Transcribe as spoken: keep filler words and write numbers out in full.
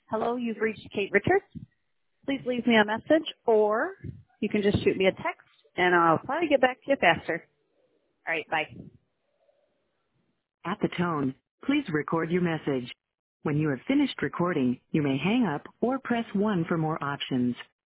Hello, you've reached Kate Richards. Please leave me a message, or you can just shoot me a text, and I'll probably get back to you faster. All right, bye. At the tone, please record your message. When you have finished recording, you may hang up or press one for more options.